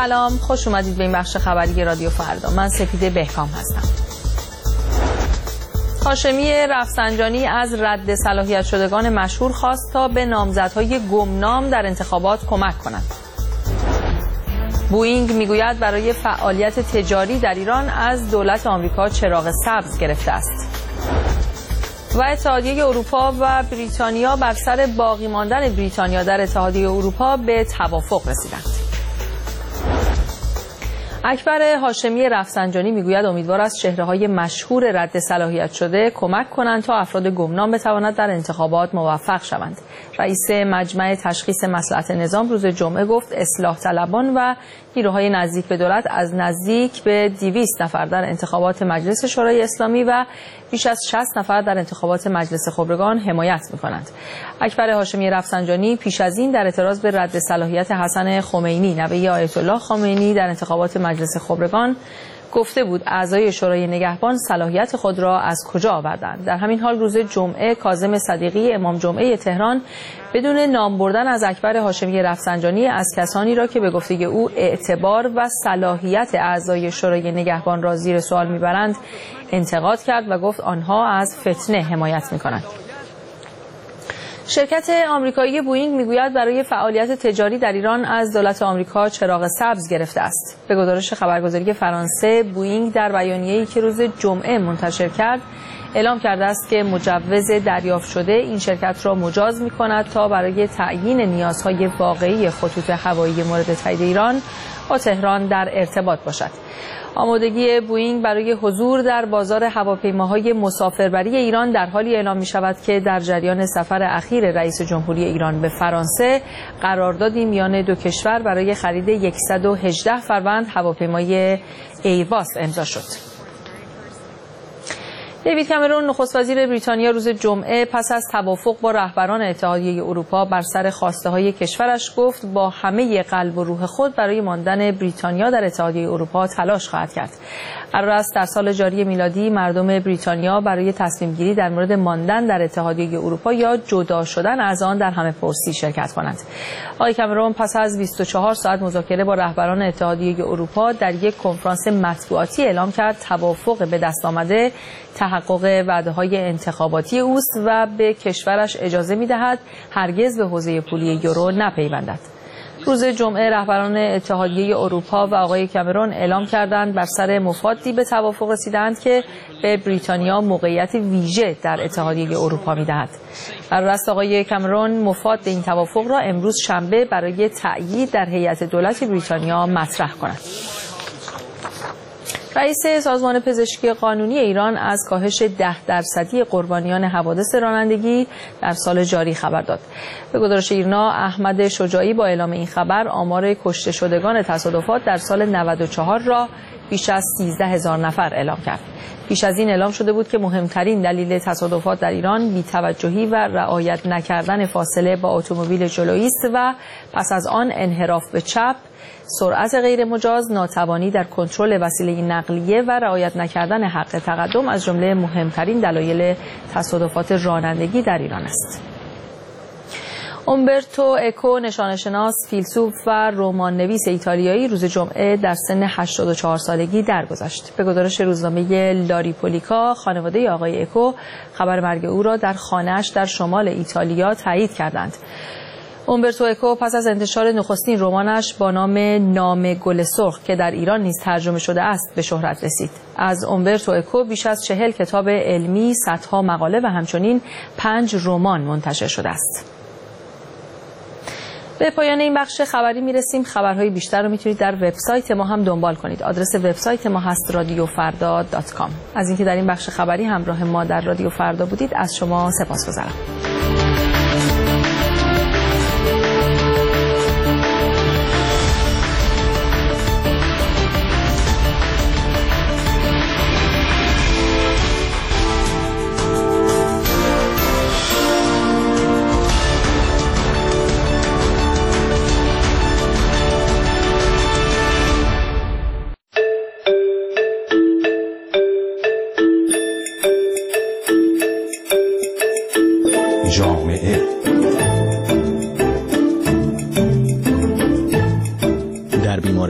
سلام، خوش اومدید به این بخش خبری رادیو فردا. من سپیده بهکام هستم. هاشمی رفسنجانی از رد صلاحیت شدگان مشهور خواست تا به نامزدهای گمنام در انتخابات کمک کنند. بوئینگ میگوید برای فعالیت تجاری در ایران از دولت آمریکا چراغ سبز گرفته است. و اتحادیه اروپا و بریتانیا بر سر باقی ماندن بریتانیا در اتحادیه اروپا به توافق رسیدند. اکبر هاشمی رفسنجانی میگوید امیدوار است چهره‌های مشهور رد صلاحیت شده کمک کنند تا افراد گمنام بتوانند در انتخابات موفق شوند. رئیس مجمع تشخیص مصلحت نظام روز جمعه گفت اصلاح طلبان و نیروهای نزدیک به دولت از نزدیک به 200 نفر در انتخابات مجلس شورای اسلامی و بیش از 60 نفر در انتخابات مجلس خبرگان حمایت می‌کنند. اکبر هاشمی رفسنجانی پیش از این در اعتراض به رد صلاحیت حسن خمینی نوه آیت الله خمینی در انتخابات مجلس خبرگان گفته بود اعضای شورای نگهبان صلاحیت خود را از کجا آوردند. در همین حال روز جمعه کاظم صدیقی امام جمعه تهران بدون نام بردن از اکبر هاشمی رفسنجانی از کسانی را که به گفته او اعتبار و صلاحیت اعضای شورای نگهبان را زیر سوال میبرند انتقاد کرد و گفت آنها از فتنه حمایت میکنند. شرکت آمریکایی بوئینگ میگوید برای فعالیت تجاری در ایران از دولت آمریکا چراغ سبز گرفته است. به گزارش خبرگزاری فرانسه، بوئینگ در بیانیه‌ای که روز جمعه منتشر کرد اعلام کرده است که مجوز دریافت شده این شرکت را مجاز می‌کند تا برای تعیین نیازهای واقعی خطوط هوایی مورد تایید ایران با تهران در ارتباط باشد. آمادگی بوئینگ برای حضور در بازار هواپیماهای مسافربری ایران در حالی اعلام می شود که در جریان سفر اخیر رئیس جمهوری ایران به فرانسه قراردادی میان دو کشور برای خرید 118 فروند هواپیمای ایرباس امضا شد. دیوید کامرون نخست وزیر بریتانیا روز جمعه پس از توافق با رهبران اتحادیه اروپا بر سر خواسته‌های کشورش گفت با همه قلب و روح خود برای ماندن بریتانیا در اتحادیه اروپا تلاش خواهد کرد. قرار است در سال جاری میلادی مردم بریتانیا برای تصمیم گیری در مورد ماندن در اتحادیه اروپا یا جدا شدن از آن در همه‌پرسی شرکت کنند. آقای کامرون پس از 24 ساعت مذاکره با رهبران اتحادیه اروپا در یک کنفرانس مطبوعاتی اعلام کرد توافق به دست آمده تحقق وعده‌های انتخاباتی اوست و به کشورش اجازه می‌دهد هرگز به حوزه پولی یورو نپیوندد. روز جمعه رهبران اتحادیه اروپا و آقای کامرون اعلام کردند بر سر مفادی به توافق رسیدند که به بریتانیا موقعیت ویژه در اتحادیه اروپا می‌دهد. قرار است آقای کامرون مفاد این توافق را امروز شنبه برای تأیید در هیئت دولت بریتانیا مطرح کند. رئیس سازمان پزشکی قانونی ایران از کاهش 10% قربانیان حوادث رانندگی در سال جاری خبر داد. به گزارش ایرنا احمد شجاعی با اعلام این خبر آمار کشته شدگان تصادفات در سال 94 را بیش از 13,000 نفر اعلام کرد. پیش از این اعلام شده بود که مهمترین دلیل تصادفات در ایران بی‌توجهی و رعایت نکردن فاصله با اتومبیل جلویی است و پس از آن انحراف به چپ، سرعت غیر مجاز، ناتوانی در کنترل وسیله نقلیه و رعایت نکردن حق تقدم از جمله مهمترین دلایل تصادفات رانندگی در ایران است. اومبرتو اکو نشانه‌شناس، فیلسوف و رمان‌نویس ایتالیایی روز جمعه در سن 84 سالگی درگذشت. به گزارش روزنامه لاریپولیکا خانواده آقای اکو خبر مرگ او را در خانه‌اش در شمال ایتالیا تایید کردند. اومبرتو اکو پس از انتشار نخستین رمانش با نام گل سرخ که در ایران نیز ترجمه شده است به شهرت رسید. از اومبرتو اکو بیش از 40 کتاب علمی، صدها مقاله و همچنین 5 رمان منتشر شده است. به پایان این بخش خبری میرسیم. خبرهای بیشتر رو میتونید در وبسایت ما هم دنبال کنید. آدرس وبسایت ما هست radiofarda.com. از اینکه در این بخش خبری همراه ما در رادیو فردا بودید از شما سپاسگزارم.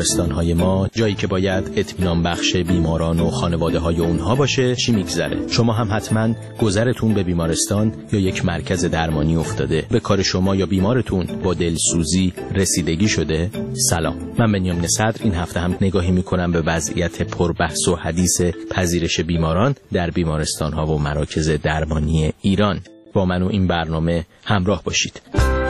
بیمارستان‌های ما، جایی که باید اطمینان بخش بیماران و خانواده‌های اونها باشه، چی میگذره؟ شما هم حتما گذرتون به بیمارستان یا یک مرکز درمانی افتاده. به کار شما یا بیمارتون با دلسوزی رسیدگی شده؟ سلام، من بنیامین صدر این هفته هم نگاهی میکنم به وضعیت پربحث و حدیث پذیرش بیماران در بیمارستان‌ها و مراکز درمانی ایران. با من و این برنامه همراه باشید.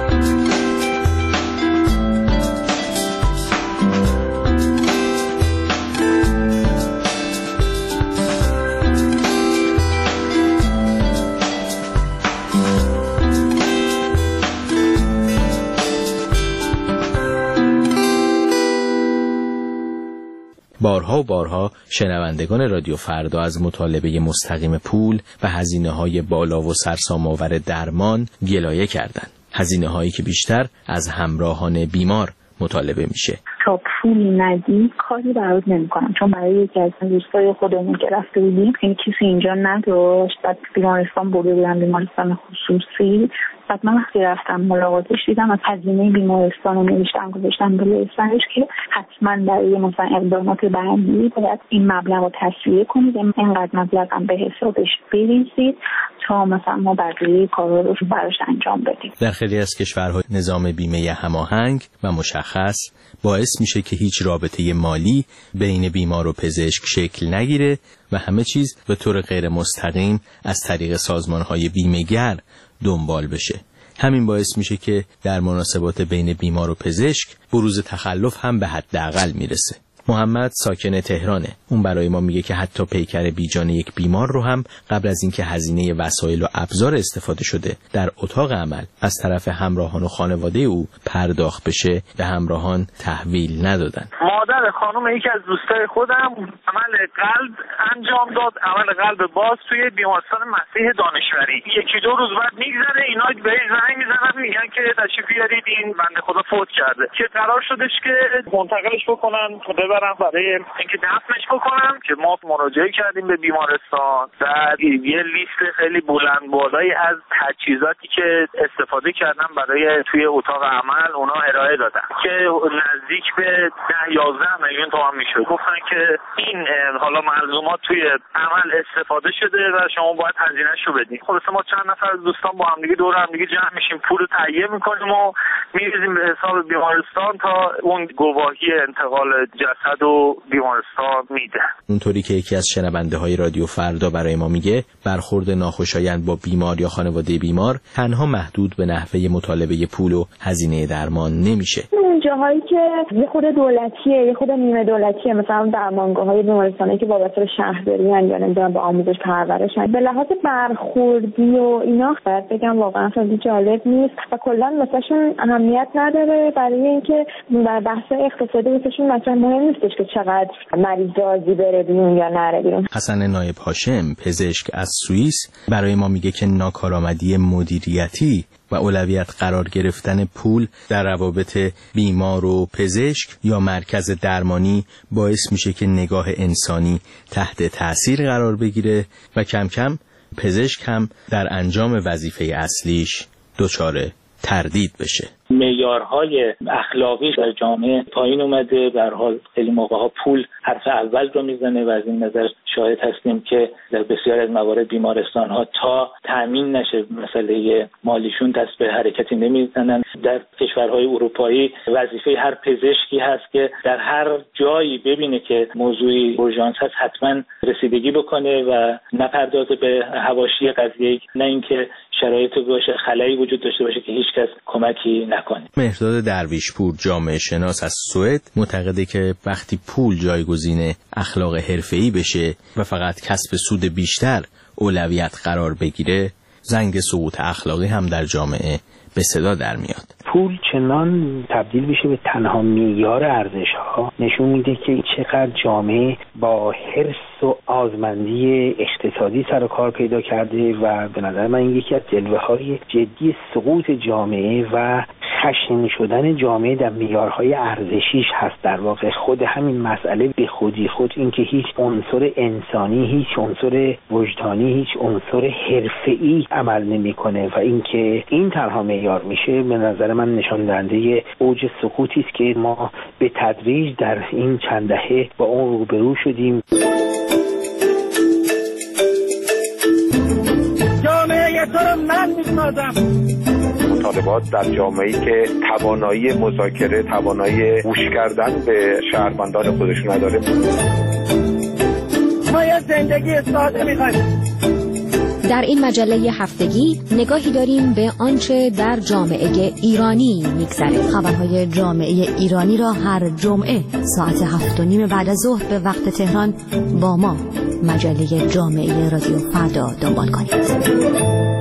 بارها و بارها شنوندگان رادیو فردا از مطالبه مستقیم پول و هزینه‌های بالا و سرسام‌آور درمان گلایه کردند. هزینه‌هایی که بیشتر از همراهان بیمار مطالبه میشه. تا پولی ندی کاری برات نمی‌کنم، چون برای یکی از دوستای خودمون که رفته بودیم این کسی اینجا نداشت، بعد بیمارستان برده بودن، بیمارستان خصوصی. بعد من وقتی رفتم ملاقاتش دیدم از هزینه بیمارستان رو نوشتم گذاشتم روی سرش که حتما برای مثلا اقدامات بعدی باید این مبلغ رو تسویه کنید، اینقدر مبلغ هم به حسابش بریزید تا مثلا ما بقیه کارا رو براش انجام بدیم. در خیلی از کشورها نظام بیمه هماهنگ و مشخص باعث میشه که هیچ رابطه مالی بین بیمار و پزشک شکل نگیره و همه چیز به طور غیر مستقیم از طریق سازمان‌های بیمه‌گر دنبال بشه. همین باعث میشه که در مناسبات بین بیمار و پزشک بروز تخلف هم به حداقل میرسه. محمد ساکن تهرانه. اون برای ما میگه که حتی پیکر بیجان یک بیمار رو هم قبل از اینکه هزینه وسایل و ابزار استفاده شده در اتاق عمل از طرف همراهان و خانواده او پرداخت بشه به همراهان تحویل ندادن. مادر خانم یکی از دوستای خودم عمل قلب انجام داد، عمل قلب باز توی بیمارستان مسیح دانشوری. یکی دو روز بعد میگذره اینا بهش زنگ میزنن میگن که تشریف بیارید این بنده خدا فوت کرده، که قرار شدش که منتقلش بکنن برن برای اینکه دفنش بکنن. که ما مراجعه کردیم به بیمارستان و یه لیست خیلی بلند بالایی از تجهیزاتی که استفاده کردن برای توی اتاق عمل اونا ارائه دادن که نزدیک به 10-11 میلیون تومان میشه. گفتن که این حالا ملزومات توی عمل استفاده شده و شما باید هزینه‌شو بدین. خلاص ما چند نفر از دوستان با هم دیگه دور هم دیگه جمع میشیم، پول رو تهیه میکنیم و میریزیم به حساب بیمارستان تا اون گواهی انتقال جسد و بیمارستان میده. اونطوری که یکی از شنونده‌های رادیو فردا برای ما میگه، برخورد ناخوشایند با بیمار یا خانواده بیمار تنها محدود به نحوه مطالبه پول و هزینه درمان نمیشه. جاهایی که یه خود دولتیه یه خود نیمه دولتیه، مثلا درمانگاه‌های بیمارستانی که وابسته به شهرداری ان یا نمیدونم به آموزش پرورش ان، به لحاظ برخوردی و اینا باید بگم واقعا خیلی جالب نیست و کلا واسهشون اهمیت نداره، برای اینکه در بحث اقتصادی واسهشون مثلا مهم نیستش که چقدر مریض راضی بره بیرون یا نره بیرون. حسن نایب هاشم پزشک از سوئیس برای ما میگه که ناکارآمدی مدیریتی و اولویت قرار گرفتن پول در روابط بیمار و پزشک یا مرکز درمانی باعث میشه که نگاه انسانی تحت تأثیر قرار بگیره و کم کم پزشک هم در انجام وظیفه اصلیش دچار تردید بشه. معیارهای اخلاقی در جامعه پایین اومده. به هر حال خیلی موقع‌ها پول حرف اول رو میزنه و از این نظر شاهد هستیم که در بسیار از موارد بیمارستان‌ها تا تامین نشه مسئله مالیشون دست به حرکتی نمیزنن. در کشورهای اروپایی وظیفه هر پزشکی هست که در هر جایی ببینه که موضوعی اورژانس هست حتما رسیدگی بکنه و نپردازه به حواشی قضیه، نه اینکه شرایط باشه خلایی وجود داشته باشه که هیچکس کمکی نکنه. مهرداد درویشپور جامعه شناس از سوئد معتقده که وقتی پول جایگزین اخلاق حرفه‌ای بشه و فقط کسب سود بیشتر اولویت قرار بگیره، زنگ سقوط اخلاقی هم در جامعه به صدا در میاد. پول چنان تبدیل بشه به تنها معیار ارزش‌ها نشون میده که چقدر جامعه با حرص و آزمندی اقتصادی سر و کار پیدا کرده و به نظر من یکی از جلوه‌های جدی سقوط جامعه و خشن شدن جامعه در معیارهای ارزشیش هست. در واقع خود همین مسئله به خودی خود، اینکه هیچ عنصر انسانی، هیچ عنصر وجدانی، هیچ عنصر حرفه‌ای عمل نمی‌کنه و اینکه این تنها معیار میشه، به نظر من نشان دهنده اوج سقوطی است که ما به تدریج در این چند دهه با اون روبرو شدیم. جامعه تو رو من می‌سازم. مطالبات در جامعه‌ای که توانایی مذاکره، توانایی گوش کردن به شهروندان خودشون نداره. ما یه زندگی ساده می‌خوایم. در این مجله هفتگی نگاهی داریم به آنچه در جامعه ایرانی می‌گذره. خبرهای جامعه ایرانی را هر جمعه ساعت 7:30 بعد از ظهر به وقت تهران با ما مجله جامعه رادیو فردا دنبال کنید.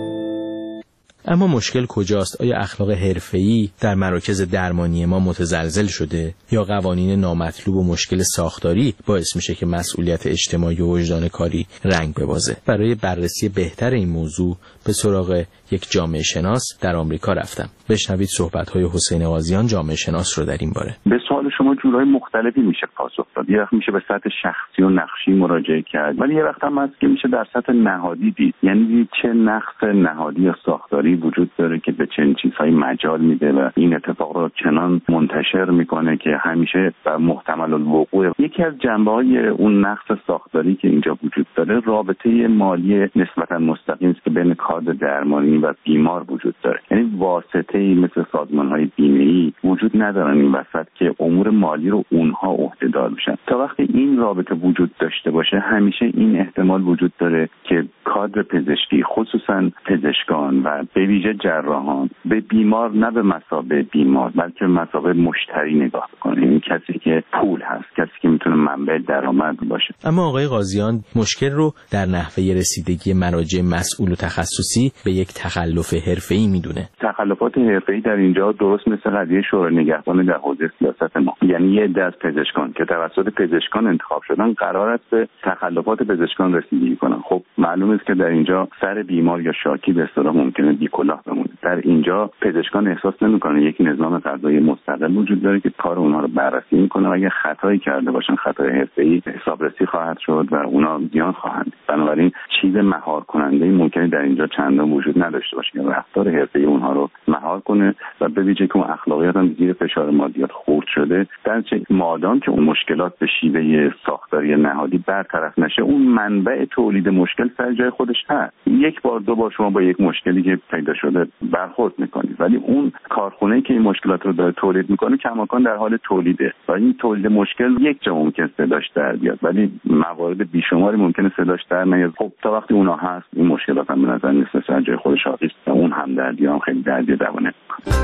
اما مشکل کجاست؟ آیا اخلاق حرفه‌ای در مراکز درمانی ما متزلزل شده یا قوانین نامطلوب و مشکل ساختاری باعث میشه که مسئولیت اجتماعی و وجدان کاری رنگ ببازه؟ برای بررسی بهتر این موضوع به سراغ یک جامعه شناس در آمریکا رفتم. بشنوید صحبت‌های حسین قاضیان، جامعه شناس رو در این باره. به سوال شما جورای مختلفی میشه پاسخ داد. یه وقت میشه به سطح شخصی و نقشی مراجعه کرد، ولی یه وقت هم هست که میشه در سطح نهادی دید. یعنی چه نقص نهادی یا ساختاری وجود داره که به چنین چیزهایی مجال میده و این اتفاق رو چنان منتشر میکنه که همیشه محتمل الوقوع. یکی از جنبه‌های اون نقص ساختاری که اینجا وجود داره، رابطه مالی نسبتا مستقیم است که بین کادر درمانی و بیمار وجود داره. یعنی واسطه‌ای مثل سازمان‌های بیمه‌ای وجود ندارن این وسط که امور مالی رو اونها عهده‌دار بشن. تا وقتی این رابطه وجود داشته باشه، همیشه این احتمال وجود داره که کادر پزشکی، خصوصا پزشکان و به ویژه جراحان، به بیمار نه به مثابه بیمار بلکه به مثابه مشتری نگاه کنه. این کسی که پول هست، کسی که میتونه منبع درآمد باشه. اما آقای قاضیان مشکل رو در نحوه رسیدگی مراجع مسئول و تخصصی به یک تخلف حرفه‌ای میدونه. تخلفات حرفه‌ای در اینجا درست مثل قضیه شورای نگهبان در حوزه سیاست ما، یعنی یه دست پزشکان که توسط پزشکان انتخاب شدن قرار است به تخلفات پزشکان رسیدگی کنن. خب معلومه که در اینجا سر بیمار یا شاکی به اصطلاح ممکنه بی‌کلاه بمونه. در اینجا پزشکان احساس نمی‌کنن یک نظام قضایی مستقل وجود داره که کار اونها رو بررسی می‌کنه و اگه خطایی کرده باشن خطای حرفه‌ای حسابرسی خواهد شد و اونا زیان خواهند. بنابراین چیز مهار کننده ممکنه در اینجا چندان وجود نداشته باشه که رفتار حرفه‌ای اونها رو مهار کنه و به ویژه که اون اخلاقیات هم زیر فشار مادیات خورد شده. در چه مادام که اون مشکلات به شیوه ساختاری نهادی برطرف نشه، اون منبع تولید مشکل سر جای خودش هست. یک بار دو بار شما با یک مشکلی که پیدا شده برخورد میکنید، ولی اون کارخونه‌ای که این مشکلات رو داره تولید میکنه کماکان در حال تولیده و این تولید مشکل یک جا ممکن صداش در بیاد، ولی موارد بیشماری ممکنه صداش در نیاد. خب تا وقتی اونا هست این مشکلات هم به نظر نیست سر جای خودش حاضر است و اون هم دردی هم خیلی دردی دوانه.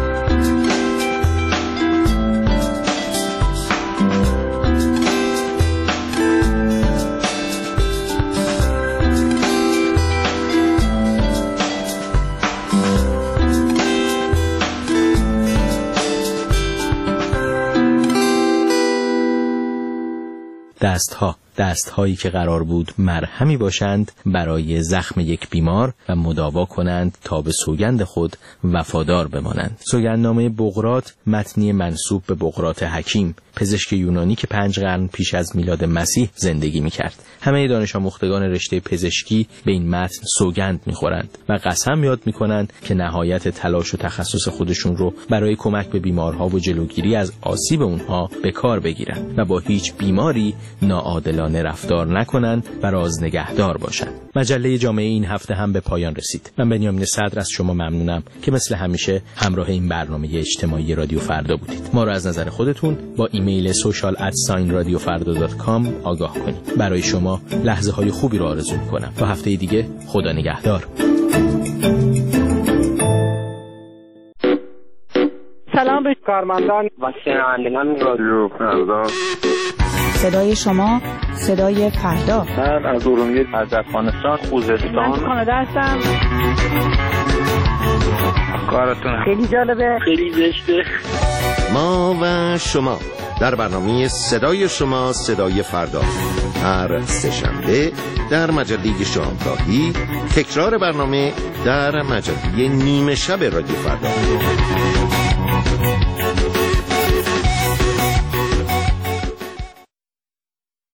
دستهایی که قرار بود مرهمی باشند برای زخم یک بیمار و مداوا کنند تا به سوگند خود وفادار بمانند. سوگندنامه بقراط متنی منسوب به بقراط حکیم، پزشک یونانی که 5 قرن پیش از میلاد مسیح زندگی می‌کرد. همه دانش آموختگان رشته پزشکی به این متن سوگند می‌خورند و قسم یاد می‌کنند که نهایت تلاش و تخصص خودشون رو برای کمک به بیمارها و جلوگیری از آسیب اونها به کار بگیرند و با هیچ بیماری ناعادلانه رفتار نکنند و راز نگهدار باشند. مجله جامعه این هفته هم به پایان رسید. من بنیامین صدر از شما ممنونم که مثل همیشه همراه این برنامه اجتماعی رادیو فردا بودید. ما رو از نظر خودتون با ایمیل social@radiofarda.com آگاه کنید. برای شما لحظه‌های خوبی رو آرزو می‌کنم. تا هفته دیگه، خدا نگهدار. سلام به کارمندان و شنوندگان رادیو فردا. صدای شما، صدای فردا. من از ارومیه، از افغانستان، خوزستان. من کانادا هستم. کارتون خیلی جالبه، خیلی زشته. ما و شما در برنامه صدای شما، صدای فردا، هر سه‌شنبه در مجله شامگاهی، تکرار برنامه در مجله نیمه شب رادیو فردا.